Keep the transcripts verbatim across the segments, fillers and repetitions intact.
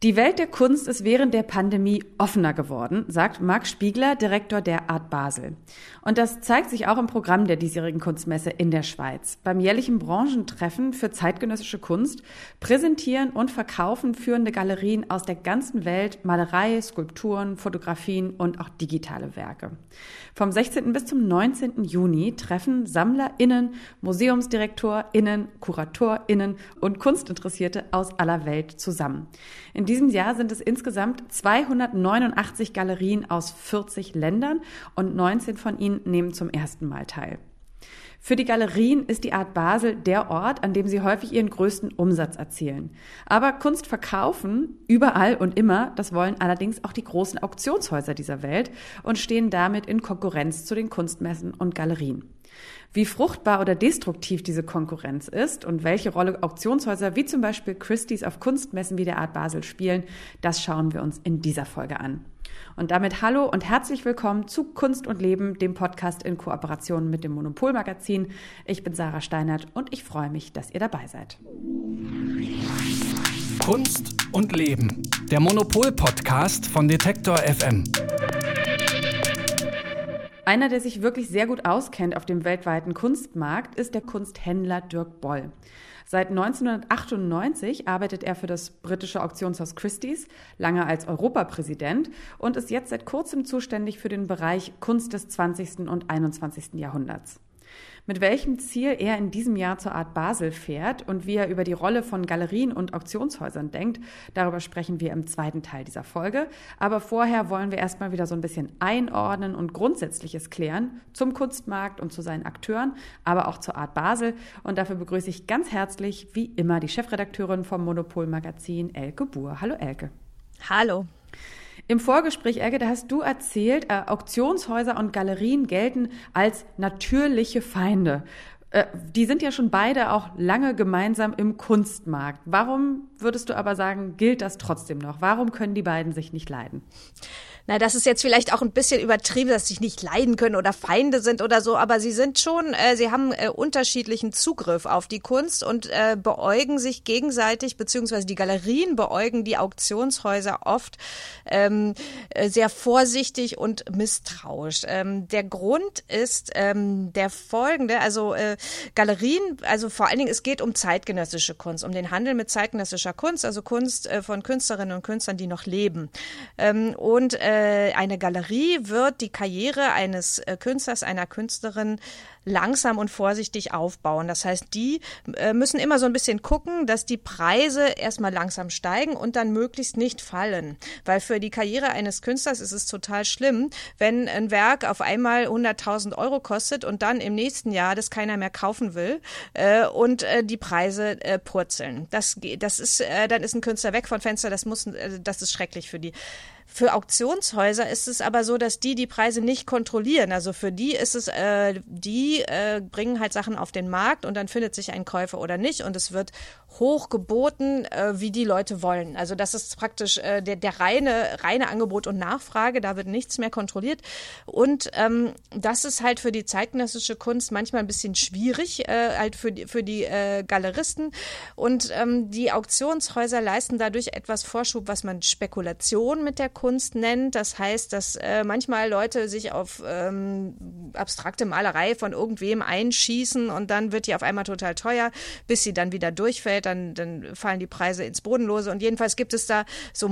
Die Welt der Kunst ist während der Pandemie offener geworden, sagt Marc Spiegler, Direktor der Art Basel. Und das zeigt sich auch im Programm der diesjährigen Kunstmesse in der Schweiz. Beim jährlichen Branchentreffen für zeitgenössische Kunst präsentieren und verkaufen führende Galerien aus der ganzen Welt Malerei, Skulpturen, Fotografien und auch digitale Werke. Vom sechzehnten bis zum neunzehnten Juni treffen SammlerInnen, MuseumsdirektorInnen, KuratorInnen und Kunstinteressierte aus aller Welt zusammen. In diesem Jahr sind es insgesamt zweihundertneunundachtzig Galerien aus vierzig Ländern und neunzehn von ihnen nehmen zum ersten Mal teil. Für die Galerien ist die Art Basel der Ort, an dem sie häufig ihren größten Umsatz erzielen. Aber Kunst verkaufen, überall und immer, das wollen allerdings auch die großen Auktionshäuser dieser Welt und stehen damit in Konkurrenz zu den Kunstmessen und Galerien. Wie fruchtbar oder destruktiv diese Konkurrenz ist und welche Rolle Auktionshäuser wie zum Beispiel Christie's auf Kunstmessen wie der Art Basel spielen, das schauen wir uns in dieser Folge an. Und damit hallo und herzlich willkommen zu Kunst und Leben, dem Podcast in Kooperation mit dem Monopol-Magazin. Ich bin Sarah Steinert und ich freue mich, dass ihr dabei seid. Kunst und Leben, der Monopol-Podcast von Detektor F M. Einer, der sich wirklich sehr gut auskennt auf dem weltweiten Kunstmarkt, ist der Kunsthändler Dirk Boll. Seit neunzehnhundertachtundneunzig arbeitet er für das britische Auktionshaus Christie's, lange als Europapräsident und ist jetzt seit kurzem zuständig für den Bereich Kunst des zwanzigsten und einundzwanzigsten Jahrhunderts. Mit welchem Ziel er in diesem Jahr zur Art Basel fährt und wie er über die Rolle von Galerien und Auktionshäusern denkt, darüber sprechen wir im zweiten Teil dieser Folge. Aber vorher wollen wir erstmal wieder so ein bisschen einordnen und Grundsätzliches klären zum Kunstmarkt und zu seinen Akteuren, aber auch zur Art Basel. Und dafür begrüße ich ganz herzlich, wie immer, die Chefredakteurin vom Monopol-Magazin, Elke Buhr. Hallo Elke. Hallo. Im Vorgespräch, Elke, da hast du erzählt, äh, Auktionshäuser und Galerien gelten als natürliche Feinde. Äh, die sind ja schon beide auch lange gemeinsam im Kunstmarkt. Warum würdest du aber sagen, gilt das trotzdem noch? Warum können die beiden sich nicht leiden? Na, das ist jetzt vielleicht auch ein bisschen übertrieben, dass sie nicht leiden können oder Feinde sind oder so, aber sie sind schon, äh, sie haben äh, unterschiedlichen Zugriff auf die Kunst und äh, beäugen sich gegenseitig, beziehungsweise die Galerien beäugen die Auktionshäuser oft ähm, äh, sehr vorsichtig und misstrauisch. Ähm, der Grund ist ähm, der folgende, also äh, Galerien, also vor allen Dingen, es geht um zeitgenössische Kunst, um den Handel mit zeitgenössischer Kunst, also Kunst äh, von Künstlerinnen und Künstlern, die noch leben. Ähm, und äh, Eine Galerie wird die Karriere eines Künstlers, einer Künstlerin langsam und vorsichtig aufbauen. Das heißt, die müssen immer so ein bisschen gucken, dass die Preise erstmal langsam steigen und dann möglichst nicht fallen. Weil für die Karriere eines Künstlers ist es total schlimm, wenn ein Werk auf einmal hunderttausend Euro kostet und dann im nächsten Jahr das keiner mehr kaufen will äh, und äh, die Preise äh, purzeln. Das, das ist, äh, dann ist ein Künstler weg vom Fenster, das muss, äh, das ist schrecklich für die. Für Auktionshäuser ist es aber so, dass die die Preise nicht kontrollieren. Also für die ist es, äh, die äh, bringen halt Sachen auf den Markt und dann findet sich ein Käufer oder nicht und es wird hoch geboten, äh, wie die Leute wollen. Also das ist praktisch äh, der, der reine, reine Angebot und Nachfrage, da wird nichts mehr kontrolliert. Und ähm, das ist halt für die zeitgenössische Kunst manchmal ein bisschen schwierig, äh, halt für die, für die äh, Galeristen. Und ähm, die Auktionshäuser leisten dadurch etwas Vorschub, was man Spekulation mit der Kunst nennt. Das heißt, dass äh, manchmal Leute sich auf ähm, abstrakte Malerei von irgendwem einschießen und dann wird die auf einmal total teuer, bis sie dann wieder durchfällt. Dann, dann fallen die Preise ins Bodenlose. Und jedenfalls gibt es da so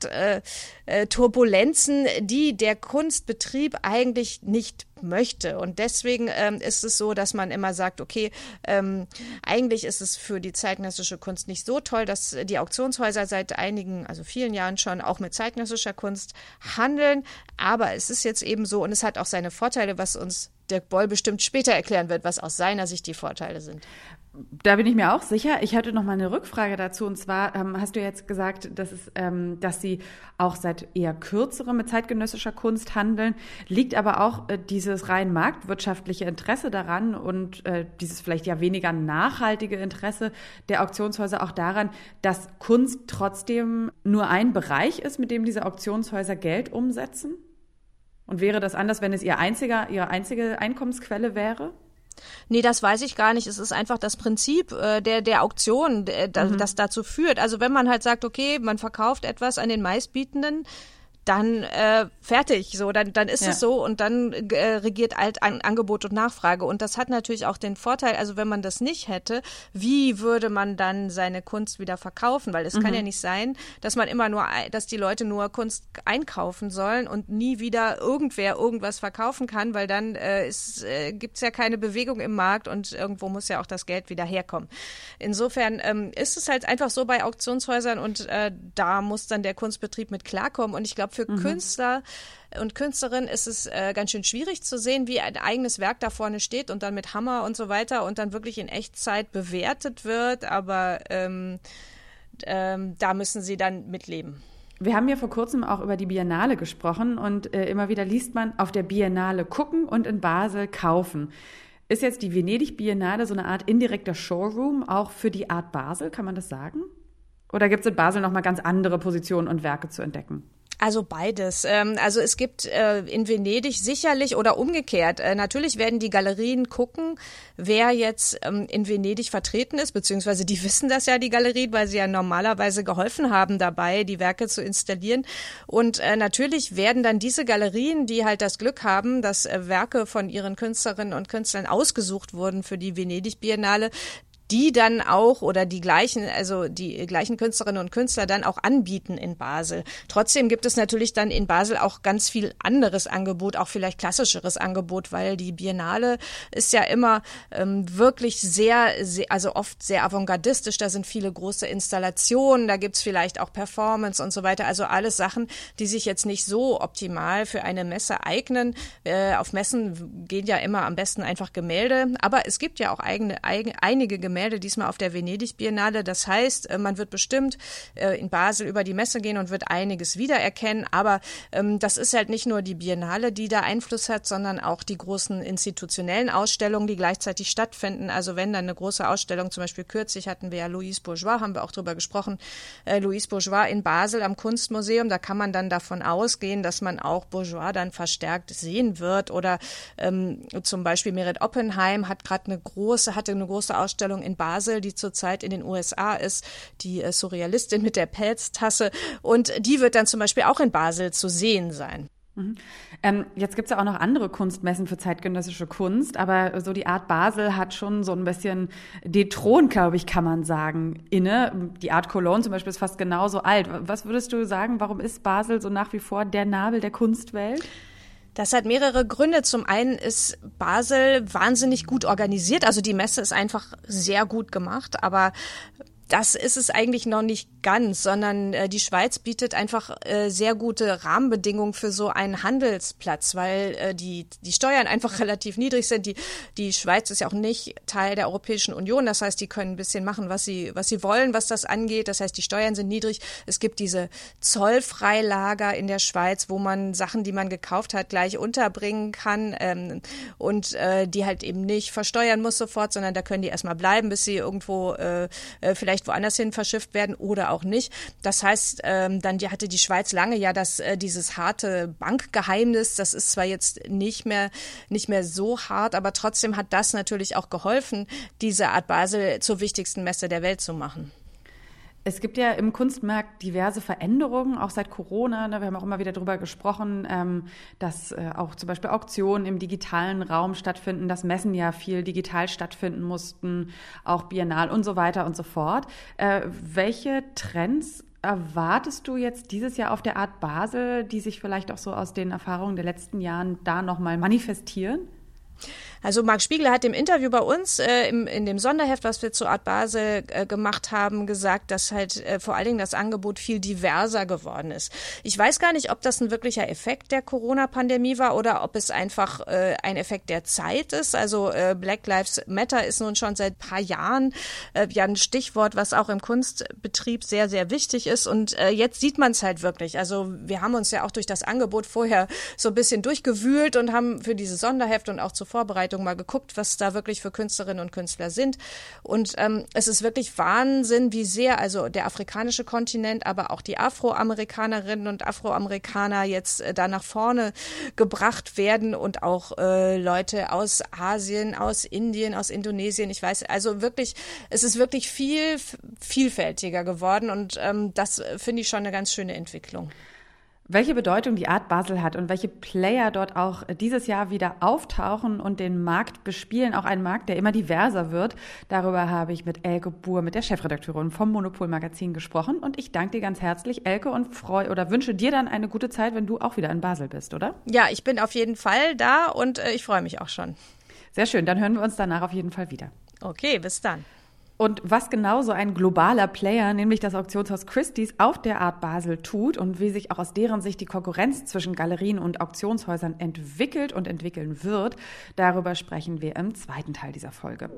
Marktturbulenzen, äh, äh, die der Kunstbetrieb eigentlich nicht möchte. Und deswegen ähm, ist es so, dass man immer sagt, okay, ähm, eigentlich ist es für die zeitgenössische Kunst nicht so toll, dass die Auktionshäuser seit einigen, also vielen Jahren schon auch mit zeitgenössischer Kunst handeln. Aber es ist jetzt eben so und es hat auch seine Vorteile, was uns Dirk Boll bestimmt später erklären wird, was aus seiner Sicht die Vorteile sind. Da bin ich mir auch sicher. Ich hatte noch mal eine Rückfrage dazu. Und zwar ähm, hast du jetzt gesagt, dass, es, ähm, dass sie auch seit eher kürzerem mit zeitgenössischer Kunst handeln. Liegt aber auch äh, dieses rein marktwirtschaftliche Interesse daran und äh, dieses vielleicht ja weniger nachhaltige Interesse der Auktionshäuser auch daran, dass Kunst trotzdem nur ein Bereich ist, mit dem diese Auktionshäuser Geld umsetzen? Und wäre das anders, wenn es ihr einziger, ihre einzige Einkommensquelle wäre? Nee, das weiß ich gar nicht. Es ist einfach das Prinzip äh, der der Auktion, der, mhm. das dazu führt. Also wenn man halt sagt, okay, man verkauft etwas an den Meistbietenden, dann äh, fertig, so, dann, dann ist ja. es so und dann äh, regiert halt an, Angebot und Nachfrage. Und das hat natürlich auch den Vorteil, also wenn man das nicht hätte, wie würde man dann seine Kunst wieder verkaufen? Weil es mhm. kann ja nicht sein, dass man immer nur, dass die Leute nur Kunst einkaufen sollen und nie wieder irgendwer irgendwas verkaufen kann, weil dann äh, ist, äh, gibt's ja keine Bewegung im Markt und irgendwo muss ja auch das Geld wieder herkommen. Insofern ähm, ist es halt einfach so bei Auktionshäusern und äh, da muss dann der Kunstbetrieb mit klarkommen. Und ich glaube, für mhm. Künstler und Künstlerinnen ist es äh, ganz schön schwierig zu sehen, wie ein eigenes Werk da vorne steht und dann mit Hammer und so weiter und dann wirklich in Echtzeit bewertet wird. Aber ähm, ähm, da müssen sie dann mitleben. Wir haben ja vor kurzem auch über die Biennale gesprochen und äh, immer wieder liest man, auf der Biennale gucken und in Basel kaufen. Ist jetzt die Venedig-Biennale so eine Art indirekter Showroom auch für die Art Basel, kann man das sagen? Oder gibt es in Basel nochmal ganz andere Positionen und Werke zu entdecken? Also beides. Also es gibt in Venedig sicherlich oder umgekehrt. Natürlich werden die Galerien gucken, wer jetzt in Venedig vertreten ist, beziehungsweise die wissen das ja, die Galerien, weil sie ja normalerweise geholfen haben dabei, die Werke zu installieren. Und natürlich werden dann diese Galerien, die halt das Glück haben, dass Werke von ihren Künstlerinnen und Künstlern ausgesucht wurden für die Venedig-Biennale, die dann auch oder die gleichen, also die gleichen Künstlerinnen und Künstler dann auch anbieten in Basel. Trotzdem gibt es natürlich dann in Basel auch ganz viel anderes Angebot, auch vielleicht klassischeres Angebot, weil die Biennale ist ja immer ähm, wirklich sehr, sehr, also oft sehr avantgardistisch. Da sind viele große Installationen, da gibt's vielleicht auch Performance und so weiter. Also alles Sachen, die sich jetzt nicht so optimal für eine Messe eignen. Äh, auf Messen gehen ja immer am besten einfach Gemälde, aber es gibt ja auch eigene, eigene einige Gemälde, diesmal auf der Venedig-Biennale. Das heißt, man wird bestimmt in Basel über die Messe gehen und wird einiges wiedererkennen. Aber das ist halt nicht nur die Biennale, die da Einfluss hat, sondern auch die großen institutionellen Ausstellungen, die gleichzeitig stattfinden. Also wenn dann eine große Ausstellung, zum Beispiel kürzlich hatten wir ja Louise Bourgeois, haben wir auch drüber gesprochen, Louise Bourgeois in Basel am Kunstmuseum, da kann man dann davon ausgehen, dass man auch Bourgeois dann verstärkt sehen wird. Oder ähm, zum Beispiel Meret Oppenheim hat gerade eine große, hatte eine große Ausstellung in Basel, die zurzeit in den U S A ist, die äh, Surrealistin mit der Pelztasse. Und die wird dann zum Beispiel auch in Basel zu sehen sein. Mhm. Ähm, jetzt gibt es ja auch noch andere Kunstmessen für zeitgenössische Kunst, aber so die Art Basel hat schon so ein bisschen den Thron, glaube ich, kann man sagen, inne. Die Art Cologne zum Beispiel ist fast genauso alt. Was würdest du sagen, warum ist Basel so nach wie vor der Nabel der Kunstwelt? Das hat mehrere Gründe. Zum einen ist Basel wahnsinnig gut organisiert. Also die Messe ist einfach sehr gut gemacht, aber das ist es eigentlich noch nicht ganz, sondern äh, die Schweiz bietet einfach äh, sehr gute Rahmenbedingungen für so einen Handelsplatz, weil äh, die die Steuern einfach relativ niedrig sind. Die die Schweiz ist ja auch nicht Teil der Europäischen Union, das heißt, die können ein bisschen machen, was sie was sie wollen, was das angeht. Das heißt, die Steuern sind niedrig. Es gibt diese Zollfreilager in der Schweiz, wo man Sachen, die man gekauft hat, gleich unterbringen kann ähm, und äh, die halt eben nicht versteuern muss sofort, sondern da können die erstmal bleiben, bis sie irgendwo äh, vielleicht woanders hin verschifft werden oder auch nicht. Das heißt, ähm, dann die, hatte die Schweiz lange ja das äh, dieses harte Bankgeheimnis. Das ist zwar jetzt nicht mehr nicht mehr so hart, aber trotzdem hat das natürlich auch geholfen, diese Art Basel zur wichtigsten Messe der Welt zu machen. Es gibt ja im Kunstmarkt diverse Veränderungen, auch seit Corona. Wir haben auch immer wieder darüber gesprochen, dass auch zum Beispiel Auktionen im digitalen Raum stattfinden, dass Messen ja viel digital stattfinden mussten, auch Biennale und so weiter und so fort. Welche Trends erwartest du jetzt dieses Jahr auf der Art Basel, die sich vielleicht auch so aus den Erfahrungen der letzten Jahren da nochmal manifestieren? Also Marc Spiegler hat im Interview bei uns äh, im, in dem Sonderheft, was wir zur Art Basel äh, gemacht haben, gesagt, dass halt äh, vor allen Dingen das Angebot viel diverser geworden ist. Ich weiß gar nicht, ob das ein wirklicher Effekt der Corona-Pandemie war oder ob es einfach äh, ein Effekt der Zeit ist. Also äh, Black Lives Matter ist nun schon seit ein paar Jahren äh, ja ein Stichwort, was auch im Kunstbetrieb sehr, sehr wichtig ist. Und äh, jetzt sieht man es halt wirklich. Also wir haben uns ja auch durch das Angebot vorher so ein bisschen durchgewühlt und haben für dieses Sonderheft und auch zur Vorbereitung Vorbereitung mal geguckt, was da wirklich für Künstlerinnen und Künstler sind. Und ähm, es ist wirklich Wahnsinn, wie sehr also der afrikanische Kontinent, aber auch die Afroamerikanerinnen und Afroamerikaner jetzt äh, da nach vorne gebracht werden und auch äh, Leute aus Asien, aus Indien, aus Indonesien. Ich weiß, also wirklich, es ist wirklich viel vielfältiger geworden und ähm, das finde ich schon eine ganz schöne Entwicklung. Welche Bedeutung die Art Basel hat und welche Player dort auch dieses Jahr wieder auftauchen und den Markt bespielen, auch ein Markt, der immer diverser wird, darüber habe ich mit Elke Buhr, mit der Chefredakteurin vom Monopol-Magazin gesprochen und ich danke dir ganz herzlich, Elke, und freu oder wünsche dir dann eine gute Zeit, wenn du auch wieder in Basel bist, oder? Ja, ich bin auf jeden Fall da und äh, ich freue mich auch schon. Sehr schön, dann hören wir uns danach auf jeden Fall wieder. Okay, bis dann. Und was genau so ein globaler Player, nämlich das Auktionshaus Christie's, auf der Art Basel tut und wie sich auch aus deren Sicht die Konkurrenz zwischen Galerien und Auktionshäusern entwickelt und entwickeln wird, darüber sprechen wir im zweiten Teil dieser Folge.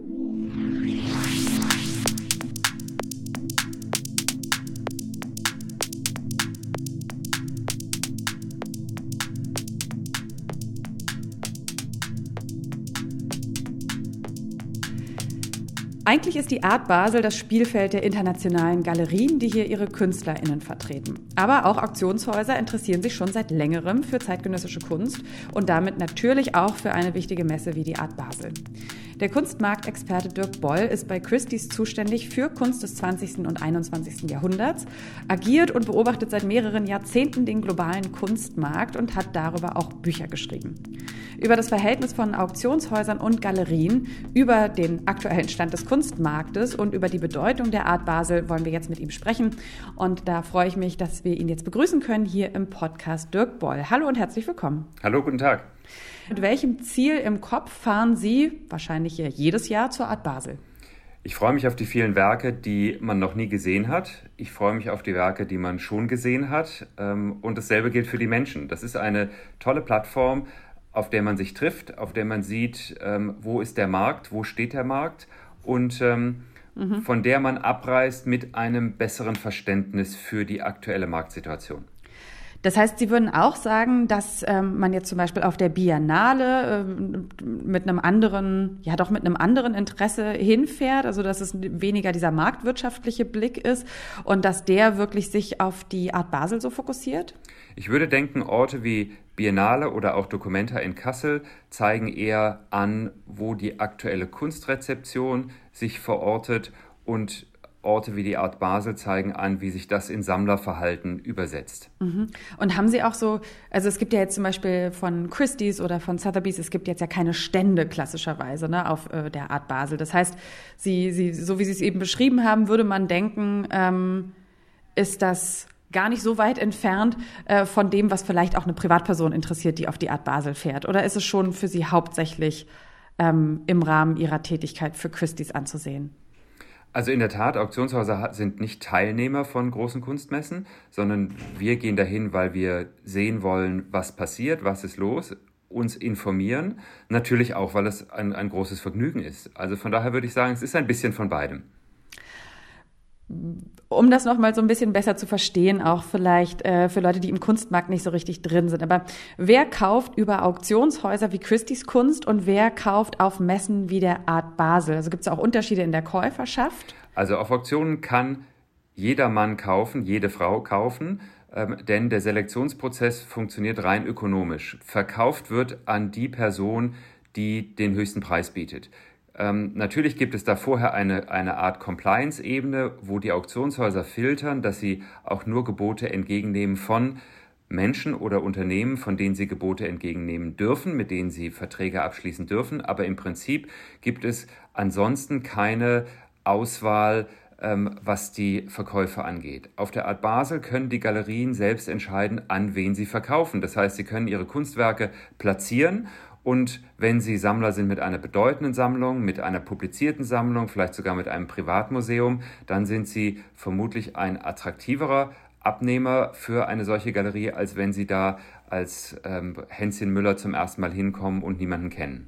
Eigentlich ist die Art Basel das Spielfeld der internationalen Galerien, die hier ihre KünstlerInnen vertreten. Aber auch Auktionshäuser interessieren sich schon seit längerem für zeitgenössische Kunst und damit natürlich auch für eine wichtige Messe wie die Art Basel. Der Kunstmarktexperte Dirk Boll ist bei Christie's zuständig für Kunst des zwanzigsten und einundzwanzigsten Jahrhunderts, agiert und beobachtet seit mehreren Jahrzehnten den globalen Kunstmarkt und hat darüber auch Bücher geschrieben. Über das Verhältnis von Auktionshäusern und Galerien, über den aktuellen Stand des Kunstmarktes und über die Bedeutung der Art Basel wollen wir jetzt mit ihm sprechen. Und da freue ich mich, dass wir ihn jetzt begrüßen können hier im Podcast. Dirk Boll. Hallo und herzlich willkommen. Hallo, guten Tag. Mit welchem Ziel im Kopf fahren Sie, wahrscheinlich ja jedes Jahr, zur Art Basel? Ich freue mich auf die vielen Werke, die man noch nie gesehen hat. Ich freue mich auf die Werke, die man schon gesehen hat. Und dasselbe gilt für die Menschen. Das ist eine tolle Plattform, auf der man sich trifft, auf der man sieht, wo ist der Markt, wo steht der Markt und mhm. von der man abreist mit einem besseren Verständnis für die aktuelle Marktsituation. Das heißt, Sie würden auch sagen, dass ähm, man jetzt zum Beispiel auf der Biennale äh, mit einem anderen, ja doch mit einem anderen Interesse hinfährt, also dass es weniger dieser marktwirtschaftliche Blick ist und dass der wirklich sich auf die Art Basel so fokussiert? Ich würde denken, Orte wie Biennale oder auch Documenta in Kassel zeigen eher an, wo die aktuelle Kunstrezeption sich verortet und Orte wie die Art Basel zeigen an, wie sich das in Sammlerverhalten übersetzt. Mhm. Und haben Sie auch so, also es gibt ja jetzt zum Beispiel von Christie's oder von Sotheby's, es gibt jetzt ja keine Stände klassischerweise ne, auf äh, der Art Basel. Das heißt, Sie, Sie, so wie Sie es eben beschrieben haben, würde man denken, ähm, ist das gar nicht so weit entfernt äh, von dem, was vielleicht auch eine Privatperson interessiert, die auf die Art Basel fährt? Oder ist es schon für Sie hauptsächlich ähm, im Rahmen Ihrer Tätigkeit für Christie's anzusehen? Also in der Tat, Auktionshäuser sind nicht Teilnehmer von großen Kunstmessen, sondern wir gehen dahin, weil wir sehen wollen, was passiert, was ist los, uns informieren. Natürlich auch, weil es ein, ein großes Vergnügen ist. Also von daher würde ich sagen, es ist ein bisschen von beidem. Um das nochmal so ein bisschen besser zu verstehen, auch vielleicht äh, für Leute, die im Kunstmarkt nicht so richtig drin sind. Aber wer kauft über Auktionshäuser wie Christie's Kunst und wer kauft auf Messen wie der Art Basel? Also gibt es auch Unterschiede in der Käuferschaft? Also auf Auktionen kann jeder Mann kaufen, jede Frau kaufen, ähm, denn der Selektionsprozess funktioniert rein ökonomisch. Verkauft wird an die Person, die den höchsten Preis bietet. Ähm, natürlich gibt es da vorher eine, eine Art Compliance-Ebene, wo die Auktionshäuser filtern, dass sie auch nur Gebote entgegennehmen von Menschen oder Unternehmen, von denen sie Gebote entgegennehmen dürfen, mit denen sie Verträge abschließen dürfen. Aber im Prinzip gibt es ansonsten keine Auswahl, ähm, was die Verkäufe angeht. Auf der Art Basel können die Galerien selbst entscheiden, an wen sie verkaufen. Das heißt, sie können ihre Kunstwerke platzieren. Und wenn Sie Sammler sind mit einer bedeutenden Sammlung, mit einer publizierten Sammlung, vielleicht sogar mit einem Privatmuseum, dann sind Sie vermutlich ein attraktiverer Abnehmer für eine solche Galerie, als wenn Sie da als ähm, Hänschen Müller zum ersten Mal hinkommen und niemanden kennen.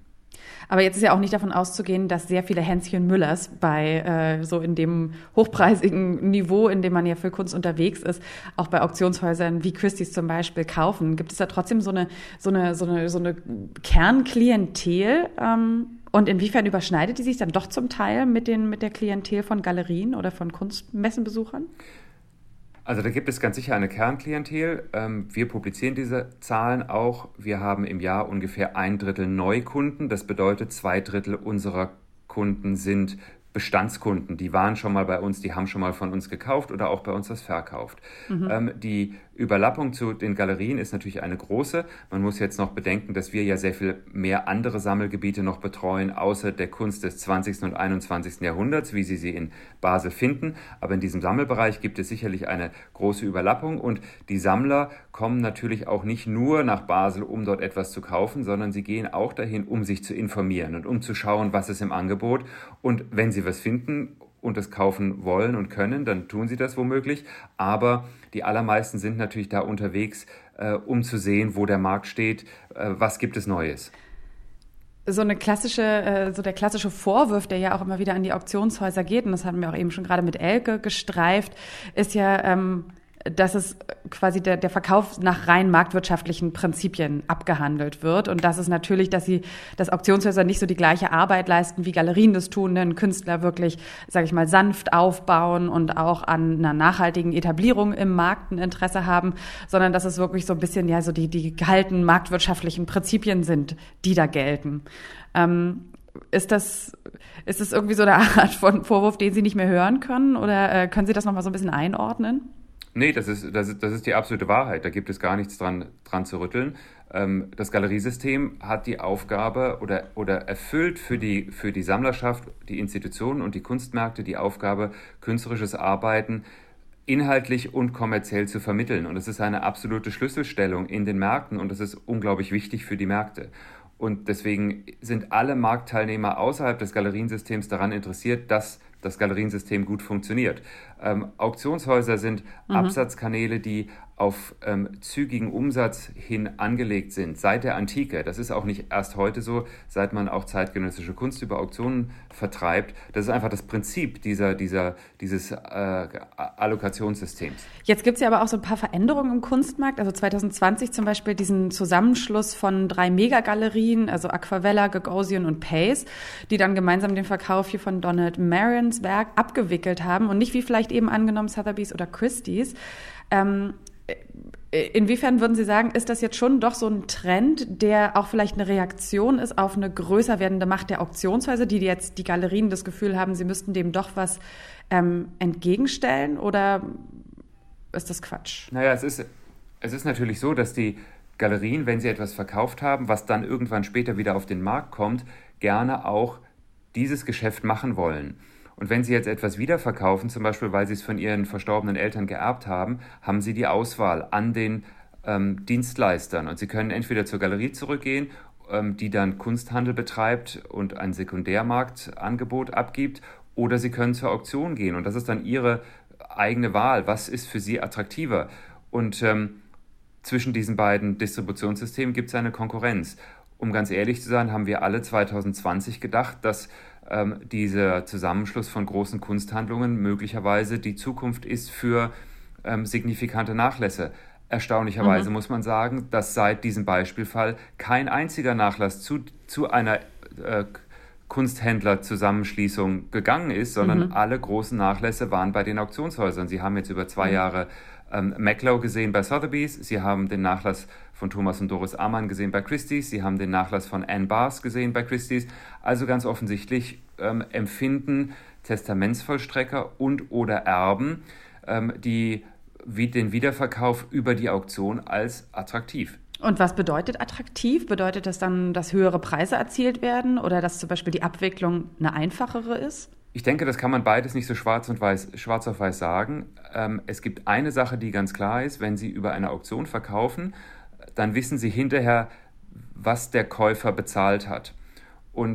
Aber jetzt ist ja auch nicht davon auszugehen, dass sehr viele Hänschen Müllers bei äh, so in dem hochpreisigen Niveau, in dem man ja für Kunst unterwegs ist, auch bei Auktionshäusern wie Christie's zum Beispiel kaufen. Gibt es da trotzdem so eine so eine so eine so eine Kernklientel? Ähm, und inwiefern überschneidet die sich dann doch zum Teil mit den mit der Klientel von Galerien oder von Kunstmessenbesuchern? Also da gibt es ganz sicher eine Kernklientel. Wir publizieren diese Zahlen auch. Wir haben im Jahr ungefähr ein Drittel Neukunden. Das bedeutet, zwei Drittel unserer Kunden sind Bestandskunden. Die waren schon mal bei uns, die haben schon mal von uns gekauft oder auch bei uns das verkauft. Mhm. Ähm, die Überlappung zu den Galerien ist natürlich eine große. Man muss jetzt noch bedenken, dass wir ja sehr viel mehr andere Sammelgebiete noch betreuen, außer der Kunst des zwanzigsten und einundzwanzigsten Jahrhunderts, wie Sie sie in Basel finden. Aber in diesem Sammelbereich gibt es sicherlich eine große Überlappung und die Sammler kommen natürlich auch nicht nur nach Basel, um dort etwas zu kaufen, sondern sie gehen auch dahin, um sich zu informieren und um zu schauen, was ist im Angebot. Und wenn sie was finden und das kaufen wollen und können, dann tun sie das womöglich. Aber die allermeisten sind natürlich da unterwegs, äh, um zu sehen, wo der Markt steht, äh, was gibt es Neues. So eine klassische, äh, so der klassische Vorwurf, der ja auch immer wieder an die Auktionshäuser geht, und das hatten wir auch eben schon gerade mit Elke gestreift, ist ja, ähm, dass es quasi der, der Verkauf nach rein marktwirtschaftlichen Prinzipien abgehandelt wird. Und das ist natürlich, dass sie, dass Auktionshäuser nicht so die gleiche Arbeit leisten, wie Galerien das tun, einen Künstler wirklich, sage ich mal, sanft aufbauen und auch an einer nachhaltigen Etablierung im Markt ein Interesse haben, sondern dass es wirklich so ein bisschen, ja, so die, die gehaltenen marktwirtschaftlichen Prinzipien sind, die da gelten. Ähm, Ist das, ist das irgendwie so eine Art von Vorwurf, den Sie nicht mehr hören können? Oder äh, können Sie das nochmal so ein bisschen einordnen? Nee, das ist, das ist, das ist die absolute Wahrheit. Da gibt es gar nichts dran, dran zu rütteln. Ähm, das Galeriesystem hat die Aufgabe oder, oder erfüllt für die, für die Sammlerschaft, die Institutionen und die Kunstmärkte die Aufgabe, künstlerisches Arbeiten inhaltlich und kommerziell zu vermitteln. Und das ist eine absolute Schlüsselstellung in den Märkten und das ist unglaublich wichtig für die Märkte. Und deswegen sind alle Marktteilnehmer außerhalb des Galeriensystems daran interessiert, dass das Galeriensystem gut funktioniert. Ähm, Auktionshäuser sind mhm. Absatzkanäle, die auf ähm, zügigen Umsatz hin angelegt sind, seit der Antike. Das ist auch nicht erst heute so, seit man auch zeitgenössische Kunst über Auktionen vertreibt. Das ist einfach das Prinzip dieser, dieser, dieses äh, Allokationssystems. Jetzt gibt es ja aber auch so ein paar Veränderungen im Kunstmarkt. Also zwanzig zwanzig zum Beispiel diesen Zusammenschluss von drei Megagalerien, also Aquavella, Gagosian und Pace, die dann gemeinsam den Verkauf hier von Donald Marions Werk abgewickelt haben und nicht wie vielleicht eben angenommen Sotheby's oder Christie's. Ähm, Inwiefern würden Sie sagen, ist das jetzt schon doch so ein Trend, der auch vielleicht eine Reaktion ist auf eine größer werdende Macht der Auktionshäuser, die jetzt die Galerien das Gefühl haben, sie müssten dem doch was ähm, entgegenstellen, oder ist das Quatsch? Naja, es ist, es ist natürlich so, dass die Galerien, wenn sie etwas verkauft haben, was dann irgendwann später wieder auf den Markt kommt, gerne auch dieses Geschäft machen wollen. Und wenn Sie jetzt etwas wiederverkaufen, zum Beispiel, weil Sie es von Ihren verstorbenen Eltern geerbt haben, haben Sie die Auswahl an den ähm, Dienstleistern. Und Sie können entweder zur Galerie zurückgehen, ähm, die dann Kunsthandel betreibt und ein Sekundärmarktangebot abgibt, oder Sie können zur Auktion gehen. Und das ist dann Ihre eigene Wahl. Was ist für Sie attraktiver? Und ähm, zwischen diesen beiden Distributionssystemen gibt es eine Konkurrenz. Um ganz ehrlich zu sein, haben wir alle zwanzig zwanzig gedacht, dass ähm, dieser Zusammenschluss von großen Kunsthandlungen möglicherweise die Zukunft ist für ähm, signifikante Nachlässe. Erstaunlicherweise mhm. muss man sagen, dass seit diesem Beispielfall kein einziger Nachlass zu, zu einer äh, Kunsthändlerzusammenschließung gegangen ist, sondern mhm. alle großen Nachlässe waren bei den Auktionshäusern. Sie haben jetzt über zwei mhm. Jahre ähm, Macklow gesehen bei Sotheby's, Sie haben den Nachlass von Thomas und Doris Amann gesehen bei Christie's, Sie haben den Nachlass von Anne Bars gesehen bei Christie's. Also ganz offensichtlich ähm, empfinden Testamentsvollstrecker und oder Erben ähm, die, wie den Wiederverkauf über die Auktion als attraktiv. Und was bedeutet attraktiv? Bedeutet das dann, dass höhere Preise erzielt werden oder dass zum Beispiel die Abwicklung eine einfachere ist? Ich denke, das kann man beides nicht so schwarz und weiß, schwarz auf weiß sagen. Ähm, es gibt eine Sache, die ganz klar ist: Wenn Sie über eine Auktion verkaufen, dann wissen Sie hinterher, was der Käufer bezahlt hat. Und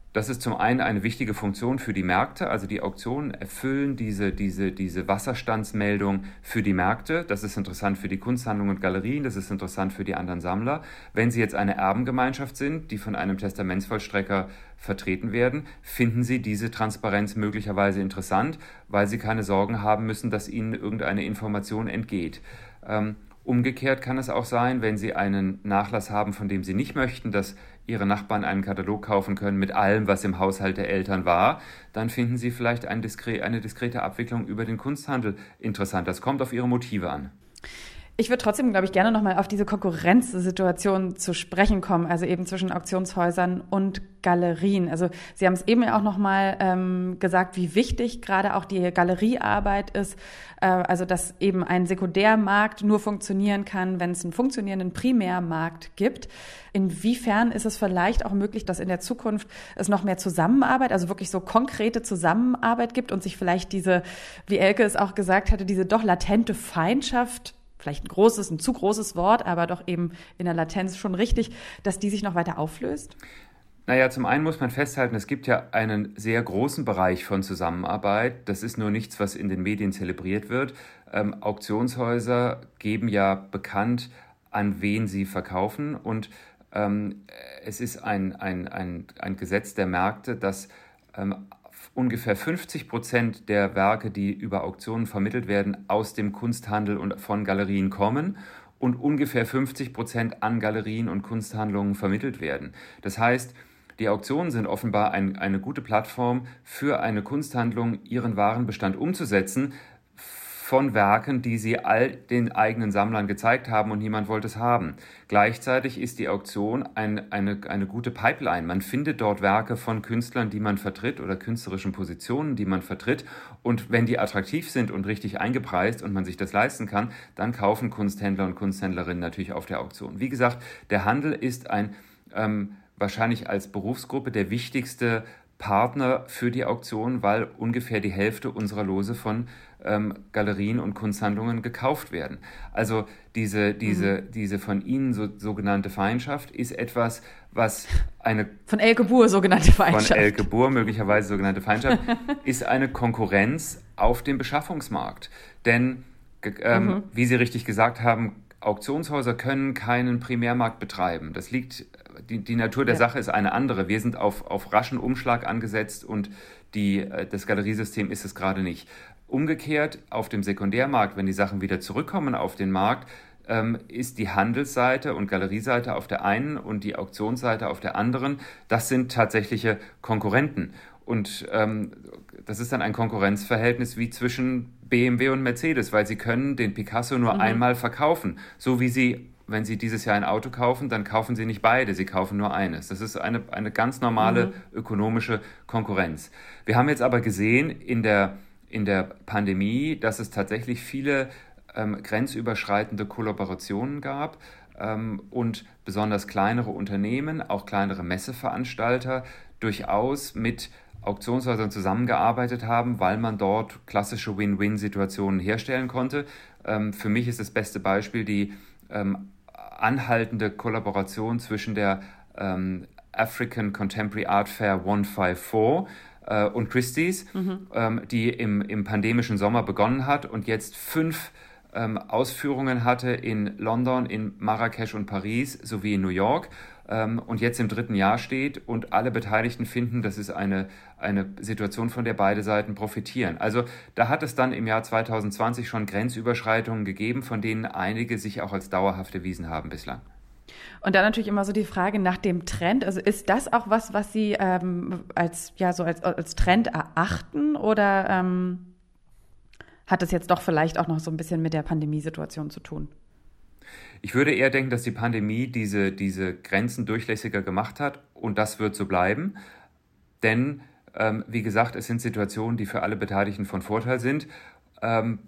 Das ist zum einen eine wichtige Funktion für die Märkte, also die Auktionen erfüllen diese, diese, diese Wasserstandsmeldung für die Märkte. Das ist interessant für die Kunsthandlungen und Galerien, das ist interessant für die anderen Sammler. Wenn Sie jetzt eine Erbengemeinschaft sind, die von einem Testamentsvollstrecker vertreten werden, finden Sie diese Transparenz möglicherweise interessant, weil Sie keine Sorgen haben müssen, dass Ihnen irgendeine Information entgeht. Ähm, Umgekehrt kann es auch sein, wenn Sie einen Nachlass haben, von dem Sie nicht möchten, dass Ihre Nachbarn einen Katalog kaufen können mit allem, was im Haushalt der Eltern war, dann finden Sie vielleicht eine, diskre- eine diskrete Abwicklung über den Kunsthandel interessant. Das kommt auf Ihre Motive an. Ich würde trotzdem, glaube ich, gerne nochmal auf diese Konkurrenzsituation zu sprechen kommen, also eben zwischen Auktionshäusern und Galerien. Also Sie haben es eben ja auch nochmal ähm, gesagt, wie wichtig gerade auch die Galeriearbeit ist, äh, also dass eben ein Sekundärmarkt nur funktionieren kann, wenn es einen funktionierenden Primärmarkt gibt. Inwiefern ist es vielleicht auch möglich, dass in der Zukunft es noch mehr Zusammenarbeit, also wirklich so konkrete Zusammenarbeit gibt und sich vielleicht diese, wie Elke es auch gesagt hatte, diese doch latente Feindschaft, vielleicht ein großes, ein zu großes Wort, aber doch eben in der Latenz schon richtig, dass die sich noch weiter auflöst? Naja, zum einen muss man festhalten, es gibt ja einen sehr großen Bereich von Zusammenarbeit. Das ist nur nichts, was in den Medien zelebriert wird. Ähm, Auktionshäuser geben ja bekannt, an wen sie verkaufen. Und ähm, es ist ein, ein, ein, ein Gesetz der Märkte, dass ähm, ungefähr fünfzig Prozent der Werke, die über Auktionen vermittelt werden, aus dem Kunsthandel und von Galerien kommen und ungefähr fünfzig Prozent an Galerien und Kunsthandlungen vermittelt werden. Das heißt, die Auktionen sind offenbar ein, eine gute Plattform für eine Kunsthandlung, ihren Warenbestand umzusetzen von Werken, die sie all den eigenen Sammlern gezeigt haben und niemand wollte es haben. Gleichzeitig ist die Auktion ein, eine, eine gute Pipeline. Man findet dort Werke von Künstlern, die man vertritt oder künstlerischen Positionen, die man vertritt. Und wenn die attraktiv sind und richtig eingepreist und man sich das leisten kann, dann kaufen Kunsthändler und Kunsthändlerinnen natürlich auf der Auktion. Wie gesagt, der Handel ist ein ähm, wahrscheinlich als Berufsgruppe der wichtigste Partner für die Auktion, weil ungefähr die Hälfte unserer Lose von ähm, Galerien und Kunsthandlungen gekauft werden. Also diese, diese, mhm. diese von Ihnen so, sogenannte Feindschaft ist etwas, was eine... Von Elke Buhr sogenannte Feindschaft. Von Elke Buhr möglicherweise sogenannte Feindschaft, ist eine Konkurrenz auf dem Beschaffungsmarkt. Denn, ähm, mhm. wie Sie richtig gesagt haben, Auktionshäuser können keinen Primärmarkt betreiben. Das liegt... Die, die Natur der ja. Sache ist eine andere. Wir sind auf, auf raschen Umschlag angesetzt und die, das Galeriesystem ist es gerade nicht. Umgekehrt, auf dem Sekundärmarkt, wenn die Sachen wieder zurückkommen auf den Markt, ähm, ist die Handelsseite und Galerieseite auf der einen und die Auktionsseite auf der anderen. Das sind tatsächliche Konkurrenten. Und ähm, das ist dann ein Konkurrenzverhältnis wie zwischen B M W und Mercedes, weil sie können den Picasso nur mhm. einmal verkaufen, so wie sie... Wenn Sie dieses Jahr ein Auto kaufen, dann kaufen Sie nicht beide, Sie kaufen nur eines. Das ist eine, eine ganz normale mhm. ökonomische Konkurrenz. Wir haben jetzt aber gesehen in der, in der Pandemie, dass es tatsächlich viele ähm, grenzüberschreitende Kollaborationen gab ähm, und besonders kleinere Unternehmen, auch kleinere Messeveranstalter, durchaus mit Auktionshäusern zusammengearbeitet haben, weil man dort klassische Win-Win-Situationen herstellen konnte. Ähm, für mich ist das beste Beispiel die ähm, anhaltende Kollaboration zwischen der ähm, African Contemporary Art Fair hundertvier äh, und Christie's, mhm. ähm, die im, im pandemischen Sommer begonnen hat und jetzt fünf ähm, Ausführungen hatte in London, in Marrakesch und Paris sowie in New York ähm, und jetzt im dritten Jahr steht und alle Beteiligten finden, das ist eine, eine Situation, von der beide Seiten profitieren. Also da hat es dann im Jahr zwanzig zwanzig schon Grenzüberschreitungen gegeben, von denen einige sich auch als dauerhaft erwiesen haben bislang. Und dann natürlich immer so die Frage nach dem Trend. Also ist das auch was, was Sie ähm, als, ja, so als, als Trend erachten oder ähm, hat es jetzt doch vielleicht auch noch so ein bisschen mit der Pandemiesituation zu tun? Ich würde eher denken, dass die Pandemie diese, diese Grenzen durchlässiger gemacht hat und das wird so bleiben. Denn, ähm, wie gesagt, es sind Situationen, die für alle Beteiligten von Vorteil sind. Ähm,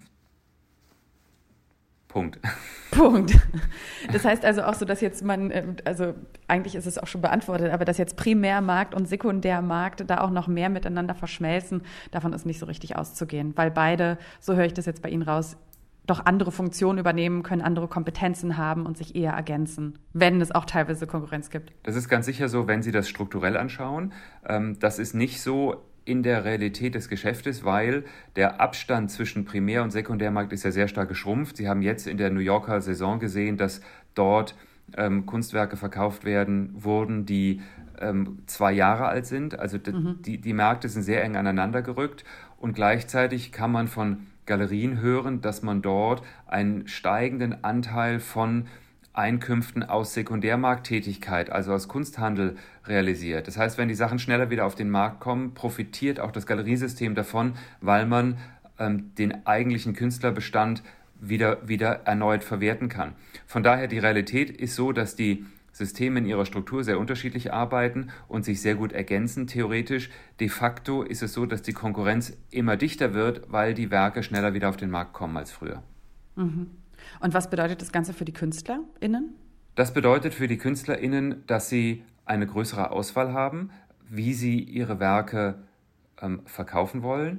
Punkt. Punkt. Das heißt also auch so, dass jetzt man, also eigentlich ist es auch schon beantwortet, aber dass jetzt Primärmarkt und Sekundärmarkt da auch noch mehr miteinander verschmelzen, davon ist nicht so richtig auszugehen, weil beide, so höre ich das jetzt bei Ihnen raus, doch andere Funktionen übernehmen können, andere Kompetenzen haben und sich eher ergänzen, wenn es auch teilweise Konkurrenz gibt. Das ist ganz sicher so, wenn Sie das strukturell anschauen. Das ist nicht so in der Realität des Geschäftes, weil der Abstand zwischen Primär- und Sekundärmarkt ist ja sehr stark geschrumpft. Sie haben jetzt in der New Yorker Saison gesehen, dass dort ähm, Kunstwerke verkauft werden wurden, die ähm, zwei Jahre alt sind. Also d- mhm. die, die Märkte sind sehr eng aneinander gerückt und gleichzeitig kann man von Galerien hören, dass man dort einen steigenden Anteil von Einkünften aus Sekundärmarkttätigkeit, also aus Kunsthandel, realisiert. Das heißt, wenn die Sachen schneller wieder auf den Markt kommen, profitiert auch das Galeriesystem davon, weil man ähm, den eigentlichen Künstlerbestand wieder, wieder erneut verwerten kann. Von daher, die Realität ist so, dass die Systeme in ihrer Struktur sehr unterschiedlich arbeiten und sich sehr gut ergänzen, theoretisch. De facto ist es so, dass die Konkurrenz immer dichter wird, weil die Werke schneller wieder auf den Markt kommen als früher. Mhm. Und was bedeutet das Ganze für die KünstlerInnen? Das bedeutet für die KünstlerInnen, dass sie eine größere Auswahl haben, wie sie ihre Werke ähm, verkaufen wollen.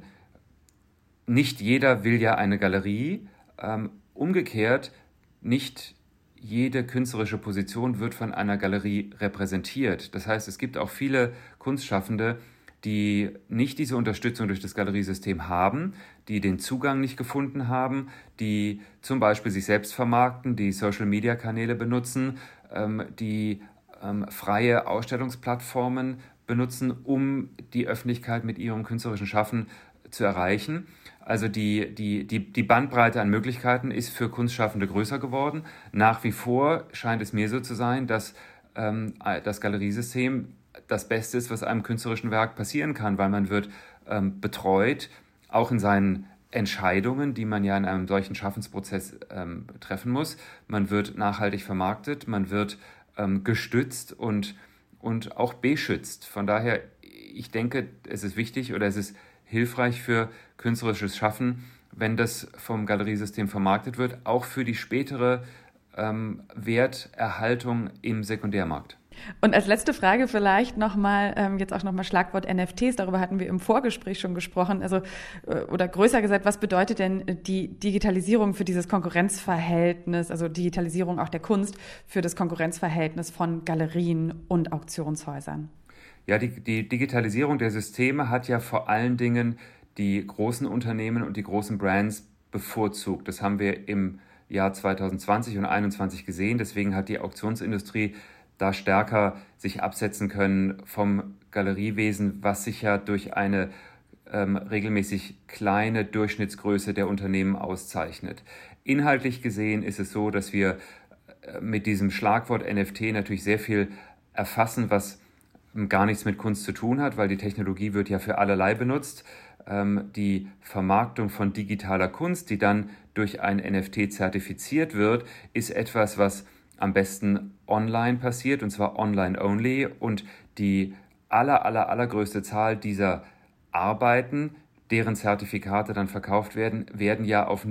Nicht jeder will ja eine Galerie. Ähm, umgekehrt, nicht jede künstlerische Position wird von einer Galerie repräsentiert. Das heißt, es gibt auch viele Kunstschaffende, die nicht diese Unterstützung durch das Galeriesystem haben, die den Zugang nicht gefunden haben, die zum Beispiel sich selbst vermarkten, die Social-Media-Kanäle benutzen, ähm, die ähm, freie Ausstellungsplattformen benutzen, um die Öffentlichkeit mit ihrem künstlerischen Schaffen zu erreichen. Also die, die, die, die Bandbreite an Möglichkeiten ist für Kunstschaffende größer geworden. Nach wie vor scheint es mir so zu sein, dass ähm, das Galeriesystem das Beste ist, was einem künstlerischen Werk passieren kann, weil man wird ähm, betreut, auch in seinen Entscheidungen, die man ja in einem solchen Schaffensprozess ähm, treffen muss. Man wird nachhaltig vermarktet, man wird ähm, gestützt und, und auch beschützt. Von daher, ich denke, es ist wichtig oder es ist hilfreich für künstlerisches Schaffen, wenn das vom Galeriesystem vermarktet wird, auch für die spätere ähm, Werterhaltung im Sekundärmarkt. Und als letzte Frage vielleicht nochmal, ähm, jetzt auch nochmal Schlagwort N F Ts, darüber hatten wir im Vorgespräch schon gesprochen, also äh, oder größer gesagt, was bedeutet denn die Digitalisierung für dieses Konkurrenzverhältnis, also Digitalisierung auch der Kunst für das Konkurrenzverhältnis von Galerien und Auktionshäusern? Ja, die, die Digitalisierung der Systeme hat ja vor allen Dingen die großen Unternehmen und die großen Brands bevorzugt. Das haben wir im Jahr zwanzig zwanzig und zwanzig einundzwanzig gesehen. Deswegen hat die Auktionsindustrie da stärker sich absetzen können vom Galeriewesen, was sich ja durch eine ähm, regelmäßig kleine Durchschnittsgröße der Unternehmen auszeichnet. Inhaltlich gesehen ist es so, dass wir äh, mit diesem Schlagwort N F T natürlich sehr viel erfassen, was ähm, gar nichts mit Kunst zu tun hat, weil die Technologie wird ja für allerlei benutzt. Ähm, die Vermarktung von digitaler Kunst, die dann durch ein N F T zertifiziert wird, ist etwas, was am besten online passiert, und zwar online only. Und die aller, aller, allergrößte Zahl dieser Arbeiten, deren Zertifikate dann verkauft werden, werden ja auf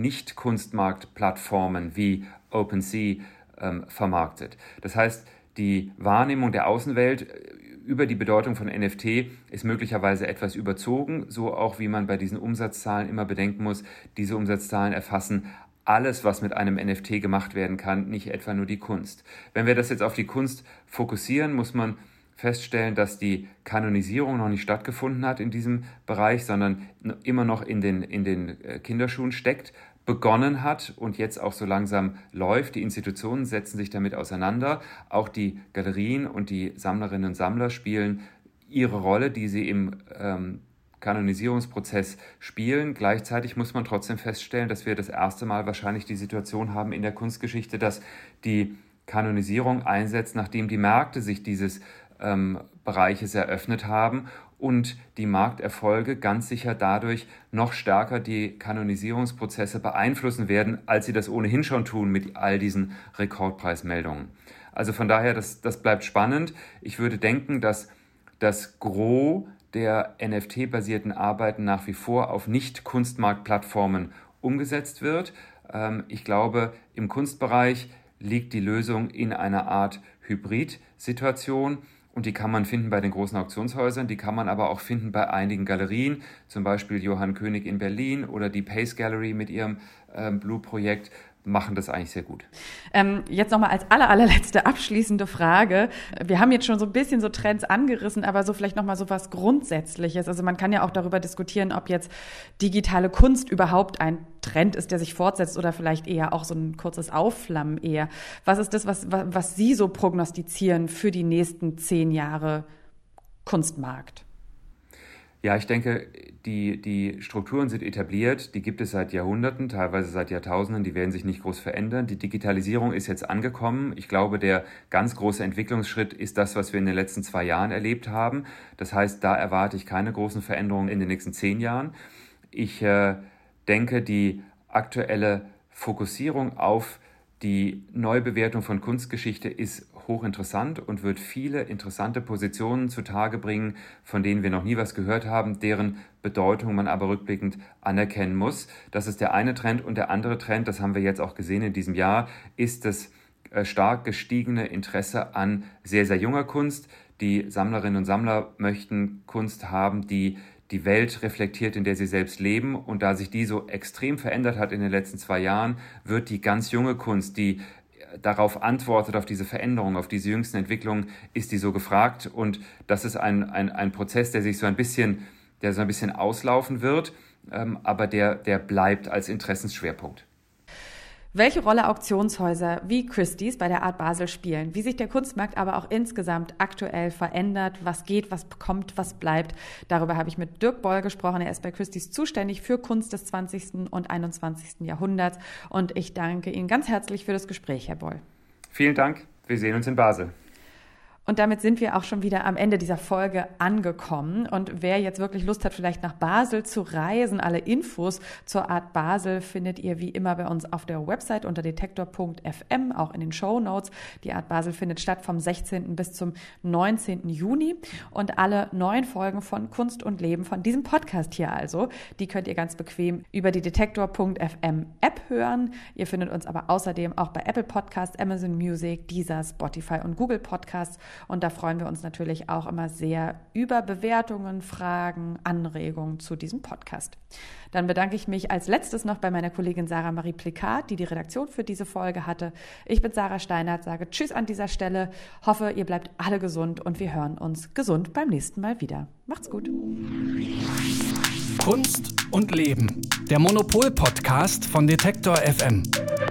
Nicht-Kunstmarkt-Plattformen wie OpenSea ähm, vermarktet. Das heißt, die Wahrnehmung der Außenwelt über die Bedeutung von N F T ist möglicherweise etwas überzogen, so auch wie man bei diesen Umsatzzahlen immer bedenken muss, diese Umsatzzahlen erfassen alles, was mit einem N F T gemacht werden kann, nicht etwa nur die Kunst. Wenn wir das jetzt auf die Kunst fokussieren, muss man feststellen, dass die Kanonisierung noch nicht stattgefunden hat in diesem Bereich, sondern immer noch in den, in den Kinderschuhen steckt, begonnen hat und jetzt auch so langsam läuft. Die Institutionen setzen sich damit auseinander. Auch die Galerien und die Sammlerinnen und Sammler spielen ihre Rolle, die sie im ähm, Kanonisierungsprozess spielen. Gleichzeitig muss man trotzdem feststellen, dass wir das erste Mal wahrscheinlich die Situation haben in der Kunstgeschichte, dass die Kanonisierung einsetzt, nachdem die Märkte sich dieses ähm, Bereiches eröffnet haben und die Markterfolge ganz sicher dadurch noch stärker die Kanonisierungsprozesse beeinflussen werden, als sie das ohnehin schon tun mit all diesen Rekordpreismeldungen. Also von daher, das, das bleibt spannend. Ich würde denken, dass das Gros der N F T-basierten Arbeiten nach wie vor auf Nicht-Kunstmarktplattformen umgesetzt wird. Ähm, ich glaube, im Kunstbereich liegt die Lösung in einer Art Hybrid-Situation. Und die kann man finden bei den großen Auktionshäusern, die kann man aber auch finden bei einigen Galerien, zum Beispiel Johann König in Berlin oder die Pace Gallery mit ihrem ähm, Blue-Projekt, machen das eigentlich sehr gut. Ähm, jetzt nochmal als aller, allerletzte abschließende Frage. Wir haben jetzt schon so ein bisschen so Trends angerissen, aber so vielleicht nochmal so was Grundsätzliches. Also man kann ja auch darüber diskutieren, ob jetzt digitale Kunst überhaupt ein Trend ist, der sich fortsetzt oder vielleicht eher auch so ein kurzes Aufflammen eher. Was ist das, was, was, was Sie so prognostizieren für die nächsten zehn Jahre Kunstmarkt? Ja, ich denke, die, die Strukturen sind etabliert, die gibt es seit Jahrhunderten, teilweise seit Jahrtausenden, die werden sich nicht groß verändern. Die Digitalisierung ist jetzt angekommen. Ich glaube, der ganz große Entwicklungsschritt ist das, was wir in den letzten zwei Jahren erlebt haben. Das heißt, da erwarte ich keine großen Veränderungen in den nächsten zehn Jahren. Ich äh, denke, die aktuelle Fokussierung auf die Neubewertung von Kunstgeschichte ist hochinteressant und wird viele interessante Positionen zutage bringen, von denen wir noch nie was gehört haben, deren Bedeutung man aber rückblickend anerkennen muss. Das ist der eine Trend. Und der andere Trend, das haben wir jetzt auch gesehen in diesem Jahr, ist das stark gestiegene Interesse an sehr, sehr junger Kunst. Die Sammlerinnen und Sammler möchten Kunst haben, die die Welt reflektiert, in der sie selbst leben. Und da sich die so extrem verändert hat in den letzten zwei Jahren, wird die ganz junge Kunst, die darauf antwortet, auf diese Veränderung, auf diese jüngsten Entwicklungen, ist die so gefragt. Und das ist ein, ein, ein Prozess, der sich so ein bisschen, der so ein bisschen auslaufen wird, ähm, aber der, der bleibt als Interessensschwerpunkt. Welche Rolle Auktionshäuser wie Christie's bei der Art Basel spielen, wie sich der Kunstmarkt aber auch insgesamt aktuell verändert, was geht, was kommt, was bleibt. Darüber habe ich mit Dirk Boll gesprochen. Er ist bei Christie's zuständig für Kunst des zwanzigsten und einundzwanzigsten Jahrhunderts. Und ich danke Ihnen ganz herzlich für das Gespräch, Herr Boll. Vielen Dank. Wir sehen uns in Basel. Und damit sind wir auch schon wieder am Ende dieser Folge angekommen. Und wer jetzt wirklich Lust hat, vielleicht nach Basel zu reisen, alle Infos zur Art Basel findet ihr wie immer bei uns auf der Website unter detektor punkt f m, auch in den Shownotes. Die Art Basel findet statt vom sechzehnten bis zum neunzehnten Juni. Und alle neuen Folgen von Kunst und Leben, von diesem Podcast hier also, die könnt ihr ganz bequem über die detektor punkt f m App hören. Ihr findet uns aber außerdem auch bei Apple Podcasts, Amazon Music, Deezer, Spotify und Google Podcasts. Und da freuen wir uns natürlich auch immer sehr über Bewertungen, Fragen, Anregungen zu diesem Podcast. Dann bedanke ich mich als letztes noch bei meiner Kollegin Sarah Marie Plikat, die die Redaktion für diese Folge hatte. Ich bin Sarah Steinert, sage Tschüss an dieser Stelle, hoffe, ihr bleibt alle gesund und wir hören uns gesund beim nächsten Mal wieder. Macht's gut. Kunst und Leben, der Monopol-Podcast von Detektor F M.